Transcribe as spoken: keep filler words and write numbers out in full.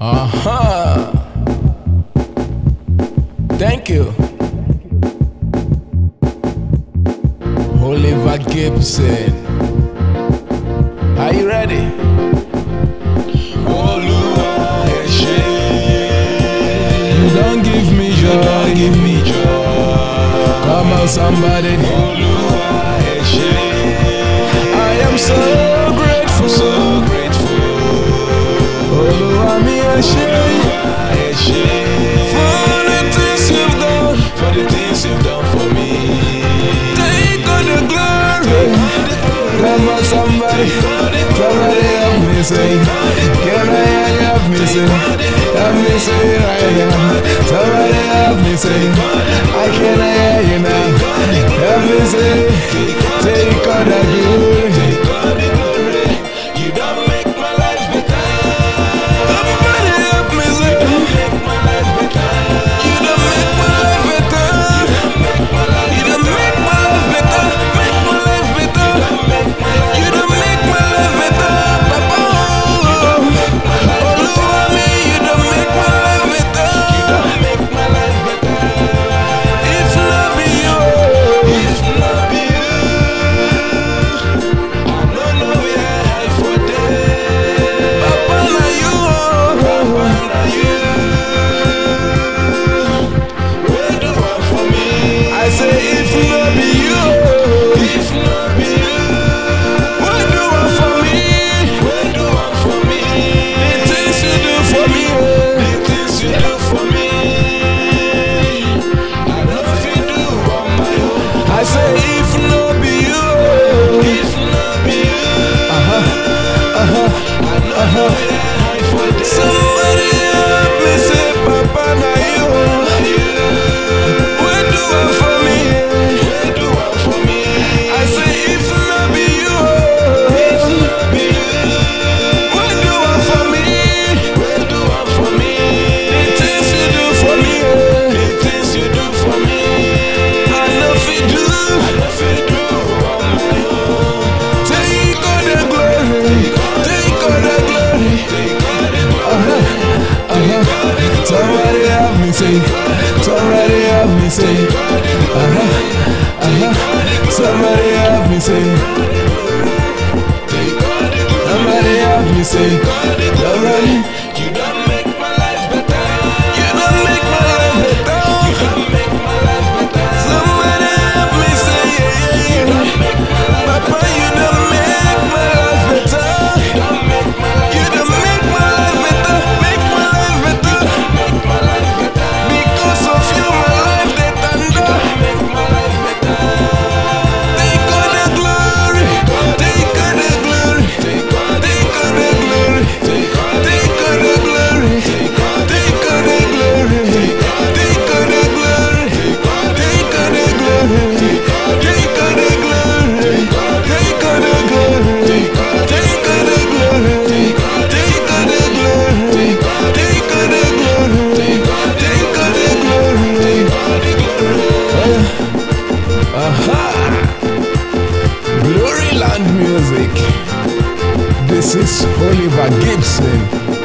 Uh-huh. Thank you. Oliver Gibson. Are you ready? Oluwa ẹ ṣé. You don't give me joy. You don't give me joy. Come on, somebody. Oluwa ẹ ṣé. I am so grateful. I'm so grateful. Oluwa mi ẹ ṣé. Oluwa ẹ ṣé. For the things you've done. For the things you've done for me. Take all the glory. Take all the glory. Come on, somebody. Take all the glory. Somebody help me sing. Can I help me sing? Help me sing right now. Somebody help me sing. I can hear you now. Help me sing. Take all the glory. Take all the glory. You don't make my life better. Somebody help me sing. You don't make my life better. You don't make my life better. You don't make my life You don't make my life better. Make my life better. make my life You don't make my life better, Papa. Oluwa mi, you don't make my life better. make my life better. If not be you, If not be you, I don't know where I for day. Papa, na you. Papa, na you. Where do I for me? I say if not be you, If not be you, what do one for me? where do I for me? The things you do for me. The things you do for me, I know if you do on my own. I say if not be you, If not be you, I know where I for day. somebody help me say, Papa, na you. What do one for me? Where do I for me? I say if not be you, If not be you, what do one for me? where do I for me? The things you do for me, The things you do for me, I know if you do. I know if you do on my own. Take all the glory, take all the glory. Take all the glory, take all the glory. Somebody help me say, somebody help me say, uh-huh, uh-huh. Somebody help me say, Take all the glory, somebody help me say, somebody. you don't make my life better. You don't make my life better. You don't make my life better. Somebody help me say, yeah, yeah, yeah. Papa, you don't make my life better. Don't make my life, You don't make my life better, make my life better. make my life better. Because of you, my life they thunder. Make my life better. Take all the glory, take all the glory, Take all the take all the glory, take all the take all the glory, take all the take all the glory, take all the glory, take all the glory, take all the glory, take all the glory, take all the glory, take all the glory, take all the glory, take all the glory, take all the glory. Aha! Glory Land Music. This is Oliver Gibson.